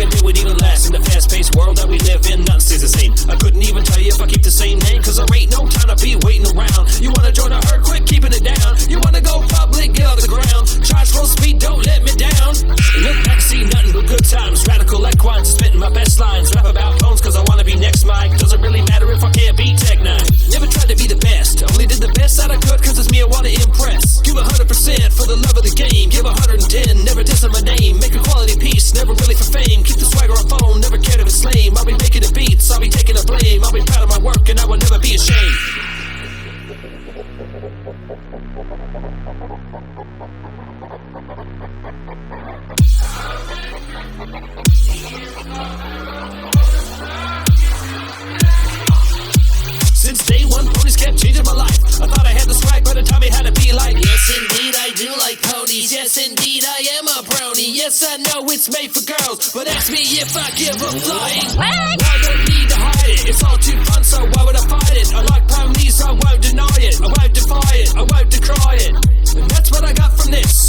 a day would even last. In the fast-paced world that we live in, nothing stays the same. I couldn't even tell you if I keep the same name, cause there ain't no time to be waiting around. You wanna join a herd, quick keeping it down. You wanna go public, get off the ground. Charge full speed, don't let me down. Look back, see nothing but good times. Radical like quines, spitting my best lines. Rap about phones cause I wanna be next, Mike. Doesn't really matter if I can't beat Tech 9. Never tried to be the best, only did the best that I could cause it's me I wanna impress. Give 100% for the love of the game. Give 110, never dissing my name. Make a quality piece, never really for fame. Keep the swagger on phone, never cared if it's lame. I'll be making the beats, I'll be taking the blame. I'll be proud of my work and I will never be ashamed. Since day one, ponies kept changing my life. I thought I had the swag, but it taught me how to be like. Yes, indeed, I do like ponies. Yes, indeed, I am a brony. Yes, I know it's made for girls, but ask me if I give a flying. I don't need to hide it. It's all too fun, so why would I fight it? I like ponies, I won't deny it. I won't defy it. I won't decry it. And that's what I got from this.